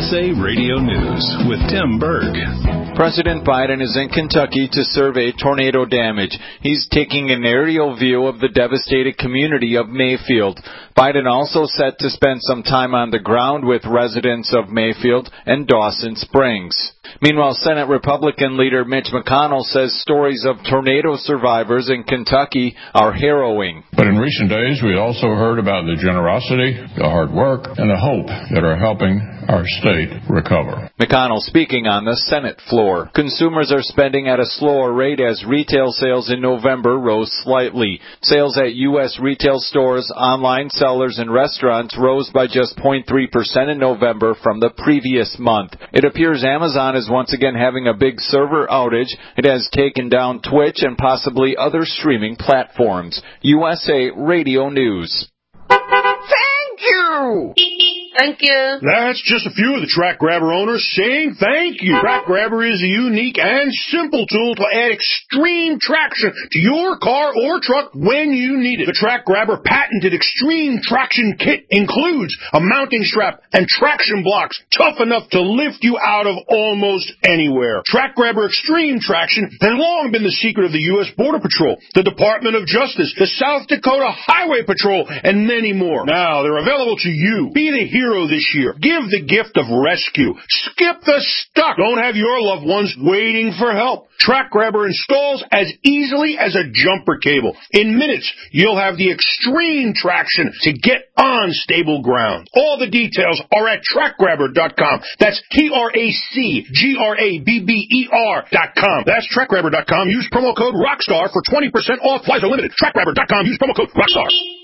USA Radio News with Tim Berg. President Biden is in Kentucky to survey tornado damage. He's taking an aerial view of the devastated community of Mayfield. Biden also set to spend some time on the ground with residents of Mayfield and Dawson Springs. Meanwhile, Senate Republican leader Mitch McConnell says stories of tornado survivors in Kentucky are harrowing. But in recent days, we also heard about the generosity, the hard work, and the hope that are helping our state recover. McConnell speaking on the Senate floor. Consumers are spending at a slower rate as retail sales in November rose slightly. Sales at U.S. retail stores, online sellers, and restaurants rose by just 0.3% in November from the previous month. It appears Amazon is once again having a big server outage. It has taken down Twitch and possibly other streaming platforms. USA Radio News. Thank you! Thank you. That's just a few of the Track Grabber owners saying thank you. Track Grabber is a unique and simple tool to add extreme traction to your car or truck when you need it. The Track Grabber patented Extreme Traction Kit includes a mounting strap and traction blocks tough enough to lift you out of almost anywhere. Track Grabber Extreme Traction has long been the secret of the U.S. Border Patrol, the Department of Justice, the South Dakota Highway Patrol, and many more. Now they're available to you. Be the hero this year. Give the gift of rescue. Skip the stuck. Don't have your loved ones waiting for help. Track Grabber installs as easily as a jumper cable. In minutes, you'll have the extreme traction to get on stable ground. All the details are at TrackGrabber.com. That's TrackGrabber.com. That's TrackGrabber.com. Use promo code ROCKSTAR for 20% off. Flights are limited. TrackGrabber.com. Use promo code ROCKSTAR.